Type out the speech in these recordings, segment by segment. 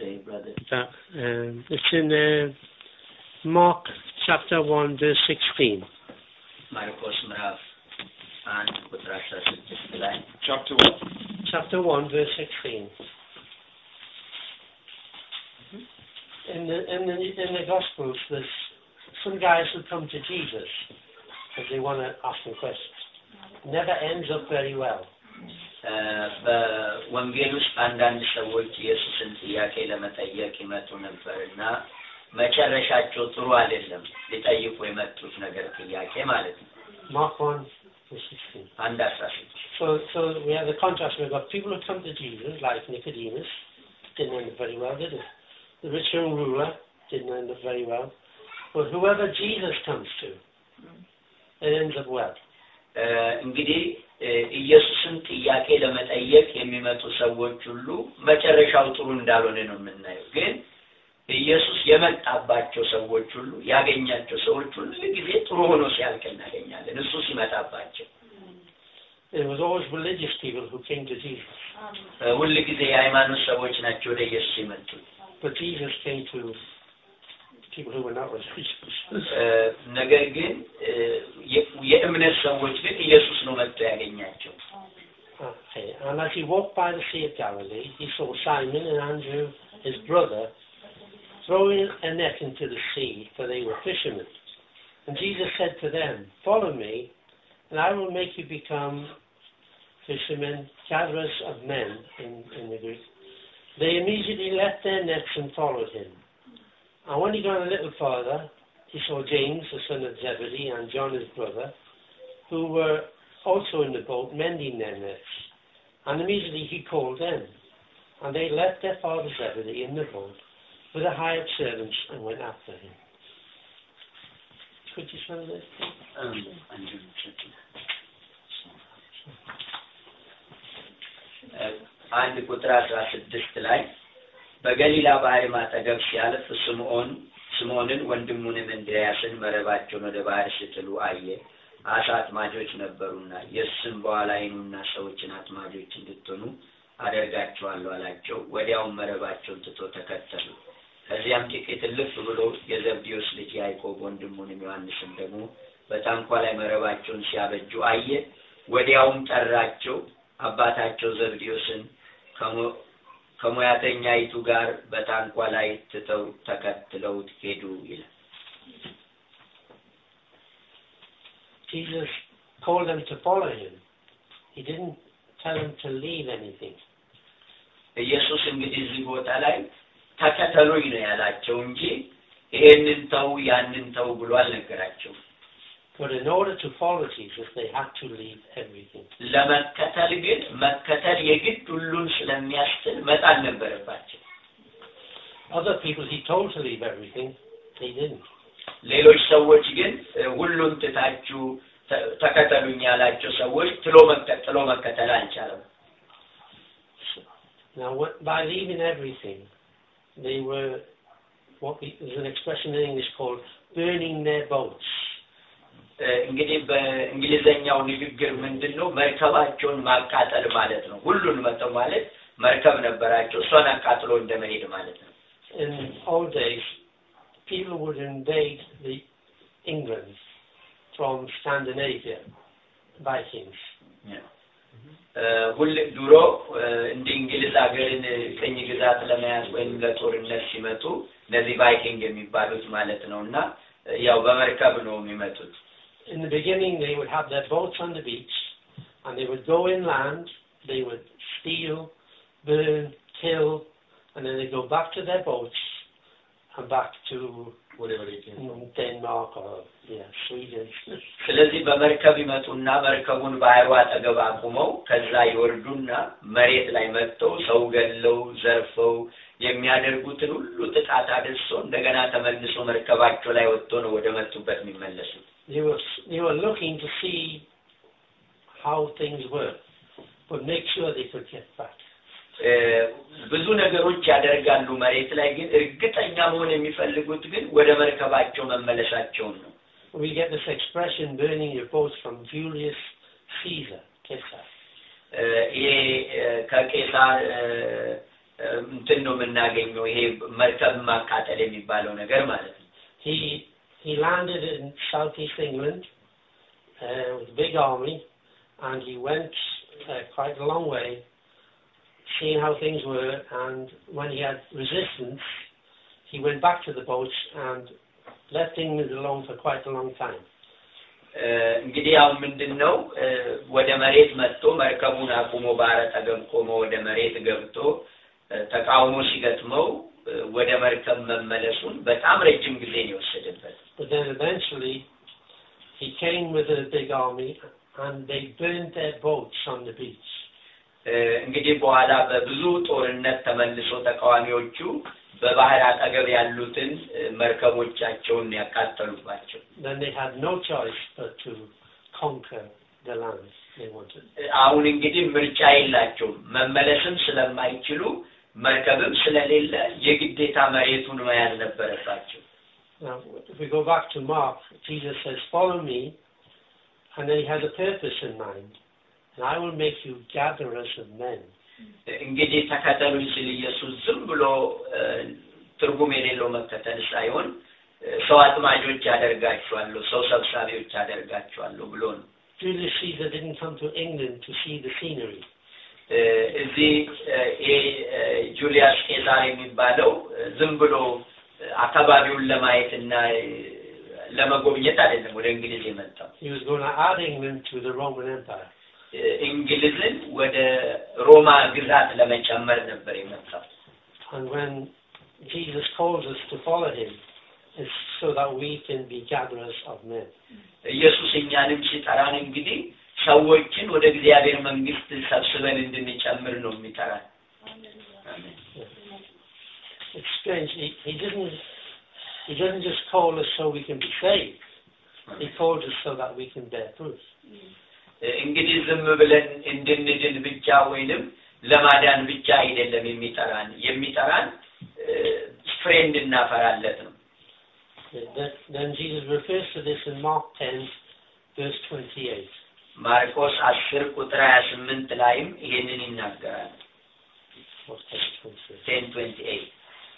say, brother? It's in Mark chapter 1 verse 16. Marcos Mraf and Kutrasha Siddhilai. Chapter 1 verse 16. In the Gospels, there's some guys who come to Jesus because they want to ask him questions. Never ends up very well. በወንጌል ውስጥ አንዳንድ ሰዎች ኢየሱስን ጥያቄ ለመጠየቅ ይመጡ ነበርና መጨረሻቸው ጥሩ አይደለም ሊጠይቁ የመጡት ነገር ጥያቄ ማለት ነው Mark 1:16 So we have the contrast. We've got people who come to Jesus like Nicodemus, didn't end up very well, did it? The rich young ruler didn't end up very well. But whoever Jesus comes to, it ends up well. እንግዲህ ኢየሱስን ጥያቄ ለመጠየቅ የሚመጡ ሰዎች ሁሉ መጨረሻው ጥሩ እንዳልሆነ ነው የምናየው ግን ኢየሱስ የመጣባቸው ሰዎች ሁሉ ያገኛቸው ሰዎች ሁሉ ጊዜ ጥሩ ሆኖ ሲያልቅ እናገኛለን እሱ ሲመጣባቸው It was always religious people who came to Jesus. ሁሉ ጊዜ የሃይማኖት ሰዎች ናቸው ወደ ኢየሱስ የመጡት But Jesus came to people who were not religious. ነገር ግን የእምነት ሰዎች ግን ኢየሱስ ነው መጥቶ ያገኛቸው Okay, and as he walked by the Sea of Galilee, he saw Simon and Andrew, his brother, throwing a net into the sea, for they were fishermen. And Jesus said to them, "Follow me, and I will make you become fishermen, gatherers of men," in the Greek. They immediately left their nets and followed him. And when he got a little farther, he saw James, the son of Zebedee, and John, his brother, who were also in the boat mending their nets. And immediately he called them. And they left their father Zebedee in the boat with the hired servants and went after him. Could you spell this? አንድ ቁጥር 16 ላይ በገሊላ ባህር ማጠገብ ሲያልፍ ስምዖንን ወንድሙንም እንድርያስን መረባቸውን ወደ ባህር ሲጥሉ አየ አሳ አጥማጆች ነበሩና ኢየሱስም በኋላ ይኑና ሰዎችን አጥማጆች እንድትሆኑ አደርጋቸዋለሁ አላቸው ወዲያው መረባቸውን ትቶ ተከተሉ ከዚያም ጥቂት ልፍ ብሎ የዘብዴዎስ ልጅ ያዕቆብ ወንድሙንም ዮሐንስን ደግሞ በታንኳ ላይ መረባቸውን ሲያበጁ አየ ወዲያውም ጠራቸው አባታቸው ዘብዴዎስን ከሞያተኛይቱ ጋር በታንኳ ላይ ትተው ተከትለውት ሄዱ ይላል Jesus called them to follow him. He didn't tell them to leave anything. ኢየሱስ እንግዲህ እዚህ ቦታ ላይ ተከተሉኝ ነው ያላቸው እንጂ ይሄንን ተው ያንን ተው ብሎ አልነገራቸው But in order to follow Jesus, they had to leave everything. ለመከተል ግን መከተል የግድ ሁሉን ስለሚያስችል መጣል ነበረባቸው Other people he told to leave everything, they didn't. ሌሎች ሰዎች ግን ሁሉን ትታችሁ ተከተሉኝ ያላቸው ሰዎች ጥሎ መከተል አልቻለም Now by leaving everything, they were there's an expression in English called burning their boats. እንግዲህ በእንግሊዘኛው ንግግር ምንድነው መርከባቸውን ማቃጠል ማለት ነው ሁሉን መተው ማለት መርከብ ነበራቸው እሷን አቃጥሎ እንደመሄድ ማለት ነው In old days people would invade the England from Scandinavia Vikings ሁሉ ድሮ እንደ እንግሊዝ ሀገርን ቀኝ ግዛት ለመያዝ ወይም ለጦርነት ሲመጡ እነዚህ ቫይኪንግ የሚባሉት ማለት ነውና ያው በመርከብ ነው የሚመጡት In the beginning they would have their boats on the beach and they would go inland they would steal burn kill and then they go back to their boats and back to whatever they came from Denmark or Sweden ስለዚህ በመርከብ ይመጡና መርከቡን ባህሩ አጠገብ አቁመው ከዛ ይወርዱና መሬት ላይ መጥተው ሰው ገለው ዘርፈው የሚያደርጉትን ሁሉ ጥቃት አድርሰው እንደገና ተመልሶ መርከባቸው ላይ ወጥቶ ነው ወደ መጡበት የሚመለሱት They were looking to see how things were but make sure they could get back ብዙ ነገሮች ያደርጋሉ መሬት ላይ ግን እርግጠኛ መሆን የሚፈልጉት ግን ወደ መርከባቸው መመለሳቸው ነው We get this expression burning your boats from Julius Caesar ከቄሳር እንትን ነው የምናገኘው ይሄ መርከብ ማቃጠል የሚባለው ነገር ማለት ነው he landed in southeast England with a big army and he went quite a long way seeing how things were and when he had resistance he went back to the boats and left England alone for quite a long time እንግዲህ ያው ምንድነው ወደ መሬት መጥቶ መርከቡን አቁሞ ባረታ ገምቆሞ ወደ መሬት ገብቶ ተቃውሞ ሲገጥመው ወደ መርከብ መመለሱን በጣም ረጅም ጊዜ ነው ወሰደበት but then eventually he came with a big army and they burned their boats on the beach እንግዲህ በኋላ በብዙ ጦርነት ተመልሶ ተቃዋሚዎቹ በባህር አጠገብ ያሉትን መርከቦቻቸውን ያቃጠሉባቸው then they had no choice but to conquer the land they wanted አሁን እንግዲህ ምርጫ የላቸው መመለስም ስለማይችሉ መርከብም ስለሌለ የግዴታ መሬቱን መያዝ ነበረባቸው now if we go back to Mark Jesus says follow me and then he has a purpose in mind and I will make you gatherers of men እንግዲህ ተከተሉኝ ሲል ኢየሱስ ዝም ብሎ ትርጉም የሌለው መከተል ሳይሆን ሰው አጥማጆች ያደርጋቸዋለሁ ሰው ሰብሳቢዎች ያደርጋቸዋለሁ ብሎ ነው Julius Caesar didn't come to England to see the scenery እዚህ ጁሊያስ ቄሳር የሚባለው ዝም ብሎ አካባቢውን ለማየትና ለመጎብኘት አይደለም ወደ እንግሊዝ የመጣው he was going to add England to the Roman Empire እንግሊዝን ወደ ሮማ ግዛት ለመጨመር ነበር የመጣው and when Jesus calls us to follow him it's so that we can be gatherers of men ኢየሱስ እኛንም ሲጠራን እንግዲህ ሰዎችን ወደ እግዚአብሔር መንግስት ሰብስበን እንድንጨምር ነው የሚጠራን አሜን it's strange he doesn't just call us so we can be saved he calls us so that we can bear fruit እንግዲህ ዝም ብለን እንድንድን ብቻ ወይንም ለማዳን ብቻ አይደለም የሚጠራን ፍሬንድ እናፈራለት ነው then Jesus refers to this in Mark 10 verse 28 ማርቆስ 10 ቁጥር 28 ላይም ይሄንን ይናገራል 10:28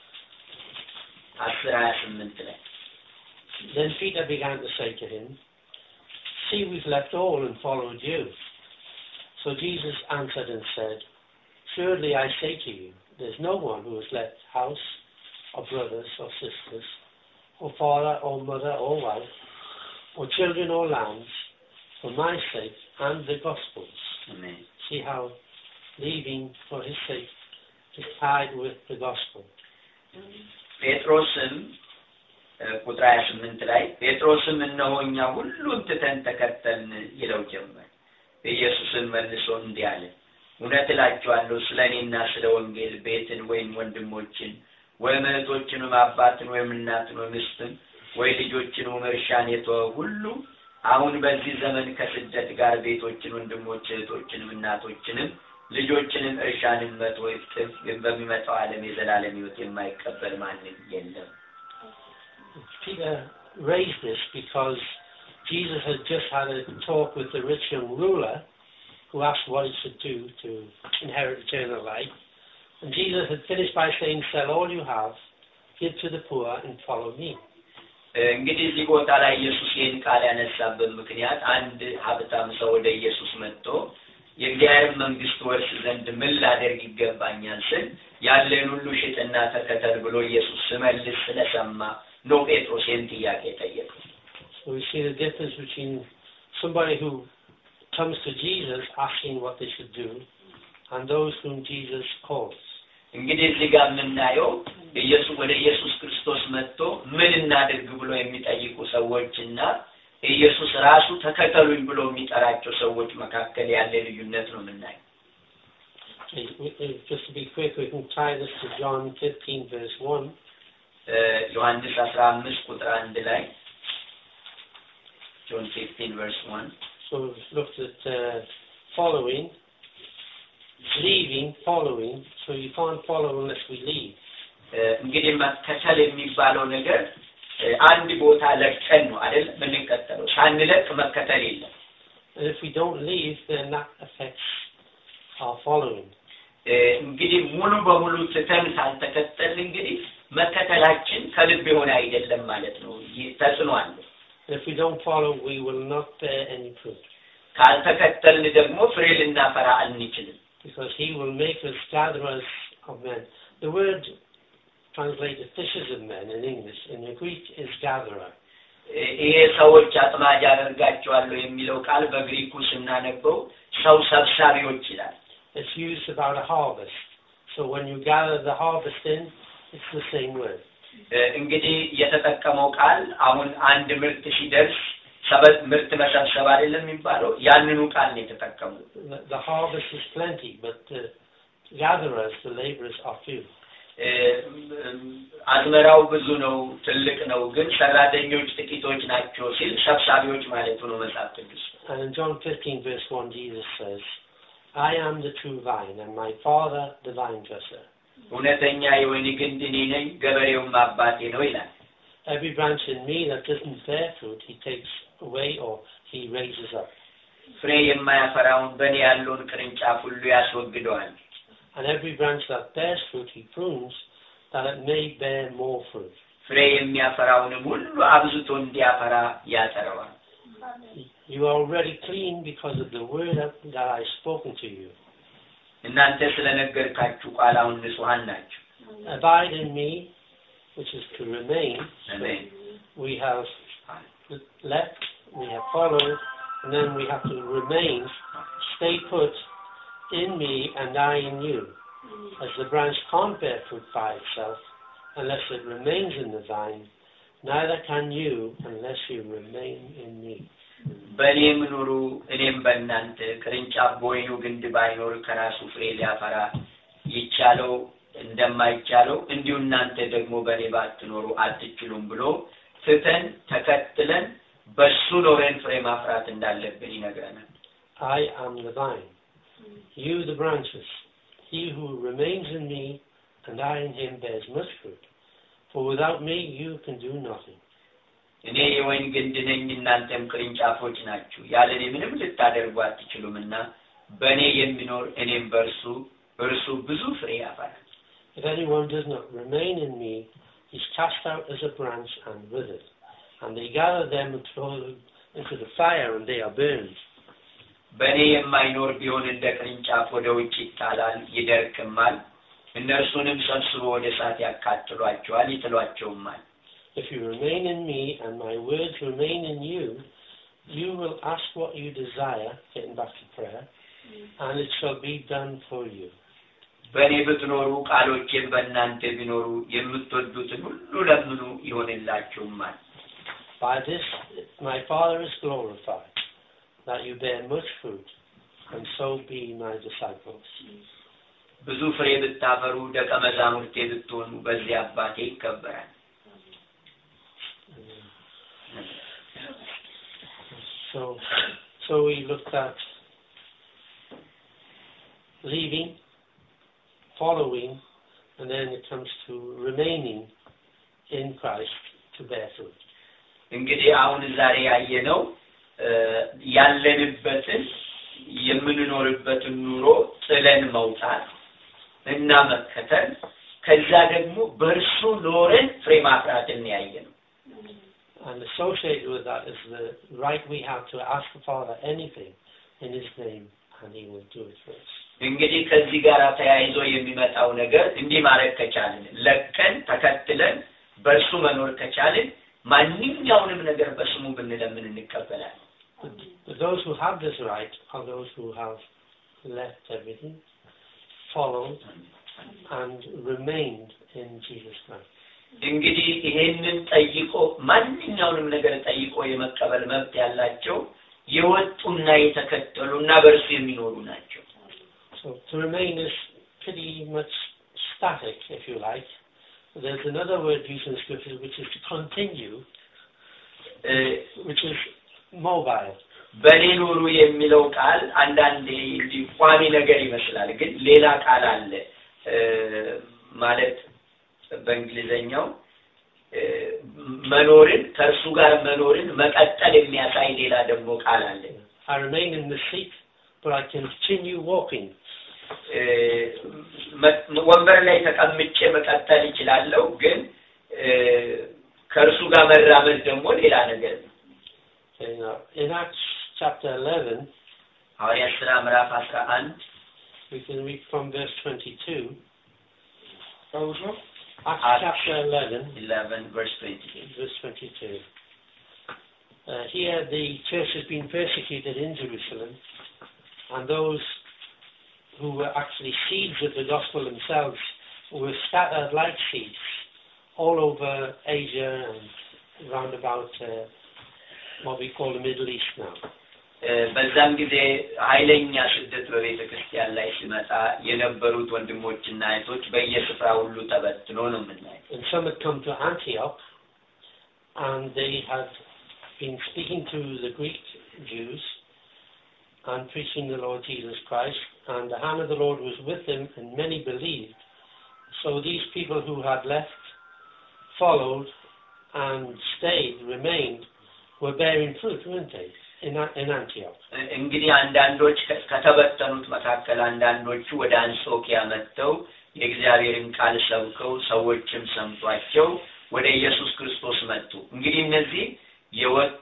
10:28 ላይ Then Peter began to say to him See, we've left all and followed you. So Jesus answered and said, Surely I say to you, there's no one who has left house, or brothers, or sisters, or father, or mother, or wife, or children, or lands, for my sake and the gospel's. Amen. See how leaving for his sake is tied with the gospel. Petrosም ቁጥር 28 ላይ ጴጥሮስም እነሆኛ ሁሉን ትተን ተከተልን ይለው ጀመር ኢየሱስን መልሶ እንዲህ አለ እውነት እላችኋለሁ ስለኔና ስለ ወንጌል ቤትን ወይም ወንድሞችን ወይም እህቶችን አባትን ወይም እናትን ወይም ሚስትን ወይ ልጆችን ወይም እርሻን የተወ ሁሉ አሁን በዚህ ዘመን ከስደት ጋር ቤቶችን ወንድሞችን እህቶችን እናቶችንም ልጆችንም እርሻንም መቶ ይጥፍ ግን በሚመጣው ዓለም የዘላለም ሕይወት የማይቀበል ማንም የለም Peter raised this because Jesus had just had a talk with the rich young ruler who asked what he should do to inherit eternal life. And Jesus had finished by saying, sell all you have, give to the poor and follow me. እንግዲህ እዚህ ቦታ ላይ ኢየሱስ ይህን ቃል ያነሳበት ምክንያት አንድ ሀብታም ሰው ወደ ኢየሱስ መጥቶ የእግዚአብሔር መንግስት ወርስ ዘንድ ምን ላደርግ ይገባኛል ሲል ያለን ሁሉ ሽጥና ተከተል ብሎ ኢየሱስ ሲመልስ ስለሰማ ነው ጴጥሮስ ይህን ጥያቄ ጠየቀው So we see the difference between somebody who comes to Jesus asking what they should do and those whom Jesus calls. እንግዲህ እዚህ ጋር የምናየው ወደ ኢየሱስ ክርስቶስ መጥቶ ምን እናድርግ ብሎ የሚጠይቁ ሰዎችና ኢየሱስ ራሱ ተከተሉኝ ብሎ የሚጠራቸው ሰዎች መካከል ያለ ልዩነት ነው የምናየው Just to be quick, we can tie this to John 15 verse 1. ዮሐንስ 15 ቁጥር 1 ላይ John 15 verse 1 So we've looked at following, leaving, following. So you can't follow unless we leave. እንግዲህ መከተል የሚባለው ነገር አንድ ቦታ ለቀን ነው አይደል ምንከተለው ሳንለቅ መከተል የለም And if we don't leave then that affects our following. እንግዲህ ሙሉ በሙሉ ተተምሳል ተከተል እንግዲህ መከተላችን ከልብ የሆነ አይደለም ማለት ነው ተጽኗል if we don't follow we will not bear any fruit ካልተከተልን ደግሞ ፍሬ ልናፈራ አንችልም because he will make us gatherers of men the word translated fishers of men in English in the Greek is gatherer ይሄ ሰዎች አጥማጅ ያደርጋቸዋለሁ የሚለው ቃል በግሪኩ ስናነበው ሰው ሰብሳቢዎች ይላል it's used about a harvest so when you gather the harvest in it's the same word እንግዲህ የተጠቀመው ቃል አሁን አንድ ምርት ሲደርስ ሰበት ምርት መሰብሰብ አይደለም የሚባለው ያንኑ ቃል ነው የተጠቀመው the harvest is plenty but the gatherers the laborers are few አዝመራው ብዙ ነው ትልቅ ነው ግን ሰራተኞች ጥቂቶች ናቸው ሲል ሰብሳቢዎች ማለት ነው መጽሐፍ ቅዱስ and in John 15 verse 1 Jesus says I am the true vine and my father the vine dresser እውነተኛ የወይን ግንድ እኔ ነኝ ገበሬውም አባቴ ነው ይላል every branch in me that doesn't bear fruit he takes away or he raises up ፍሬ የማያፈራውን በእኔ ያለውን ቅርንጫፍ ሁሉ ያስወግደዋል and every branch that bears fruit he prunes that it may bear more fruit ፍሬ የሚያፈራውን ሁሉ አብዝቶ እንዲያፈራ ያጠራዋል you are already clean because of the word that I spoken to you እናንተ ስለነገርካችሁ ቃል አሁን ንጹሃን ናችሁ abide in me which is to remain amen we have left we have followed and then we have to remain stay put in me and I in you as the branch can't bear fruit by itself unless it remains in the vine neither can you unless you remain in me በእኔም ኑሩ እኔም በእናንተ ቅርንጫፍ በወይኑ ግንድ ባይኖር ከራሱ ፍሬ ሊያፈራ ይቻለው እንደማይቻለው እንዲሁ እናንተ ደግሞ በእኔ ባትኖሩ አትችሉም ብሎ ፍተን ተከትለን በሱ ኖረን ፍሬ ማፍራት እንዳለብን ይነግረናል I am the vine you the branches he who remains in me and I in him bears much fruit for without me you can do nothing እኔ የወይን ግንድ ነኝ እናንተም ቅርንጫፎች ናችሁ ያለኔ ምንም ልታደርጉ አትችሉምና በእኔ የሚኖር እኔም በእርሱ ብዙ ፍሬ ያፈራል if anyone does not remain in me he is cast out as a branch and withered and they gather them and throw them into the fire and they are burned በእኔ የማይኖር ቢሆን እንደ ቅርንጫፍ ወደ ውጭ ይጣላል ይደርቅማል እነርሱንም ሰብስቦ ወደ እሳት ያቃጥሏቸዋል ይጥሏቸውማል if you remain in me and my words remain in you you will ask what you desire getting back to prayer and it shall be done for you በእኔ ብትኖሩ ቃሎቼም በእናንተ ቢኖሩ የምትወዱትን ሁሉ ለምኑ ይሆንላችሁማል by this my father is glorified that you bear much fruit and so be my disciples ብዙ ፍሬ ብታፈሩ ደቀ መዛሙርቴ ብትሆኑ በዚህ አባቴ ይከበራል so we looked at leaving following and then it comes to remaining in Christ to bear fruit እንግዲህ አሁን ዛሬ ያየነው ያለንበትን የምንኖርበትን ኑሮ ጥለን መውጣት እና መከተል ከዛ ደግሞ በእርሱ ኖረን ፍሬ ማፍራትን ያየነው and associated with that is the right we have to ask the Father anything in his name and he will do it for us እንግዲህ ከዚህ ጋር ተያይዞ የሚመጣው ነገር እንዲህ ማድረግ ከቻልን ለከን ተከትለን በእርሱ መኖር ከቻልን ማንኛውንም ነገር በስሙ ብንለምን እንቀበላለን those who have this right are those who have left everything followed and remained in Jesus Christ እንግዲህ ይሄንን ጠይቆ ማንኛውንም ነገር ጠይቆ የመቀበል መብት ያላቸው የወጡና የተከተሉና በእርሱ የሚኖሩ ናቸው so to remain is pretty much static if you like there's another word used in scripture which is to continue which is mobile በኔ ኑሩ የሚለው ቃል አንዳንዴ ቋሚ ነገር ይመስላል ግን ሌላ ቃል አለ ማለት በእንግሊዘኛው መኖርን ከእርሱ ጋር መኖርን መቀጠል የሚያሳይ ሌላ ደግሞ ቃል አለ I remain in the seat but I continue walking ወንበር ላይ ተቀምጬ መቀጠል ይችላልው ግን ከርሱ ጋር መራመድ ደግሞ ሌላ ነገር ነው in Acts chapter 11 ሐዋርያት ሥራ ምዕራፍ 11 we can read from verse 22 also Acts chapter 11 verse 22 here the church has been persecuted in Jerusalem and those who were actually seeds of the gospel themselves were scattered like seeds all over Asia and round about what we call the Middle East now. በዛም ጊዜ ኃይለኛ ስደት በቤተክርስቲያን ላይ ሲመጣ የነበሩት ወንድሞችና እህቶች በየስፍራው ሁሉ ተበትኖ ነው የምናየው. And some had come to Antioch and they had been speaking to the Greek Jews and preaching the Lord Jesus Christ, and the hand of the Lord was with them and many believed. So these people who had left, followed and stayed, remained, were bearing fruit, weren't they, in Antioch? እንግዲህ አንዳንዶች ከተበተኑት መካከል አንዳንዶቹ ወደ አንጾኪያ መጥተው የእግዚአብሔርን ቃል ሰብከው ሰዎችም ሰምቷቸው ወደ ኢየሱስ ክርስቶስ መጡ. እንግዲህ እነዚህ የወጡ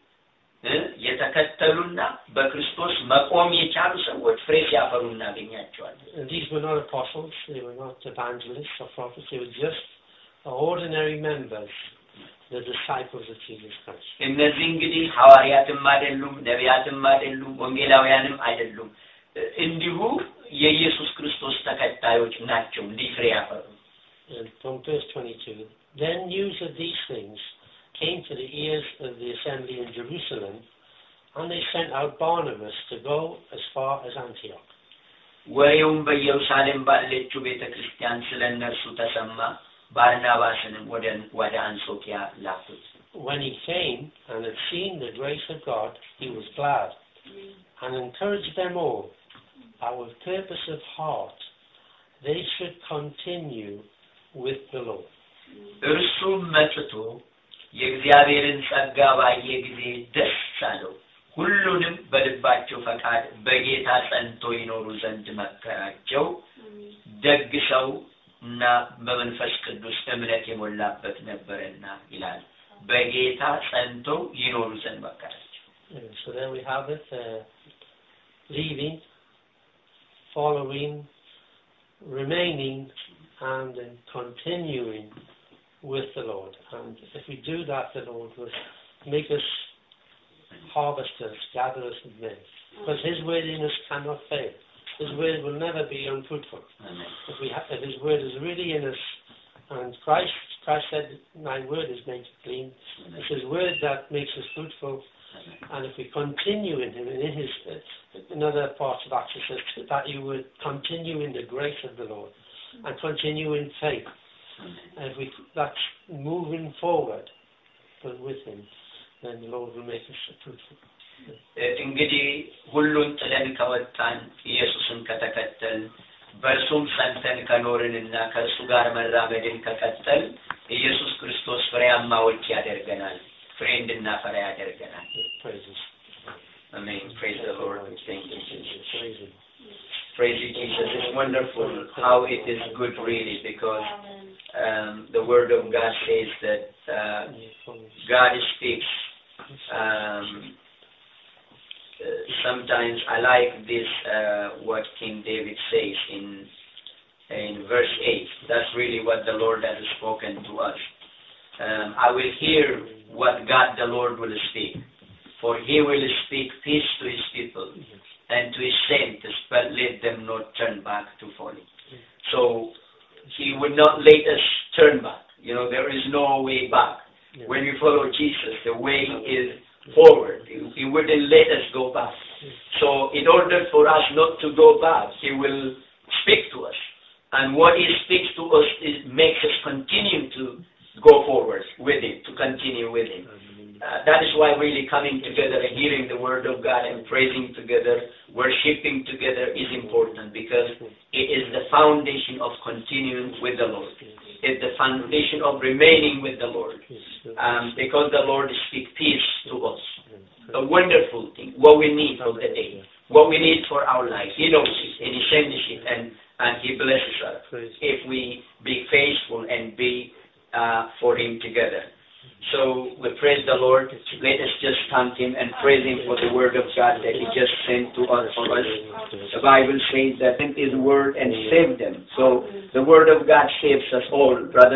የተከተሉና በክርስቶስ መቆም የቻሉ ሰዎች ፍሬ ሲያፈሩ እናገኛቸዋለን. These were not apostles, they were not evangelists or prophets, they were just ordinary members, the disciples of Jesus Christ. እነዚህ እንግዲህ ሐዋርያትም አይደሉም ነቢያትም አይደሉም ወንጌላውያንም አይደሉም እንዲሁ የኢየሱስ ክርስቶስ ተከታዮች ናቸው እንዲህ ፍሬ ያፈሩ. And from verse 22 then news of these things came to the ears of the assembly in Jerusalem, and they sent out Barnabas to go as far as Antioch. ወሬውም በኢየሩሳሌም ባለችው ቤተክርስቲያን ስለነርሱ ተሰማ ባርናባስንም ወደ አንጾኪያ ላኩት. When he came and had seen the grace of God, he was glad and encouraged them all that with purpose of heart they should continue with the Lord. እርሱም መጥቶ የእግዚአብሔርን ጸጋ ባየ ጊዜ ደስ አለው ሁሉንም በልባቸው ፈቃድ በጌታ ጸንቶ ይኖሩ ዘንድ መከራቸው ደግ ሰውና በመንፈስ ቅዱስ እምነት የሞላበት ነበርና ይላል በጌታ ጸንቶ ይኖሩ ዘንድ መከራቸው. So there we have it, leaving, following, remaining and continuing with the Lord. And if we do that, the Lord will make us harvesters, gatherers of men. Because His word in us cannot fail. His word will never be unfruitful. If His word is really in us, and Christ said, "My word is made clean." It's His word that makes us fruitful. And if we continue in Him, and in His, another part of Acts says that you would continue in the grace of the Lord and continue in faith. And if that's moving forward, but with Him, then the Lord will make us fruitful. እንግዲህ ሁሉን ጥለን ከወጣን ኢየሱስን ከተከተል በእርሱም ጸንተን ከኖርንና ከእርሱ ጋር መራመድን ከቀጠል ኢየሱስ ክርስቶስ ፍሬያማዎች ያደርገናል ፍሬ እንድናፈራ ያደርገናል. Amen. Praise the Lord. Thank you, Jesus. Praise you, Jesus. It's wonderful how it is good really because the word of God says that God speaks. Sometimes I like this what King David says in verse 8. That's really what the Lord has spoken to us. I will hear what God the Lord will speak, for He will speak peace to His people and to His saints, but let them not turn back to folly. So He would not let us turn back. You know, there is no way back. When we follow Jesus, the way is forward. He wouldn't let us go back. So in order for us not to go back, He will speak to us. And what He speaks to us makes us continue to go forward with Him, to continue with Him. That is why really coming together and hearing the word of God and praising together, worshiping together is important because it is the foundation of continuing with the Lord. It's the foundation of remaining with the Lord. Because the Lord speaks peace to us. A wonderful thing, what we need for the day. what we need for our life. He knows it, and He sends it, and He blesses us if we be faithful and be for Him together. So we praise the Lord. Let us just thank Him and praise Him for the Word of God that He just sent to us for us. The Bible says that sent His Word and saved them. So the Word of God saves us all, brothers.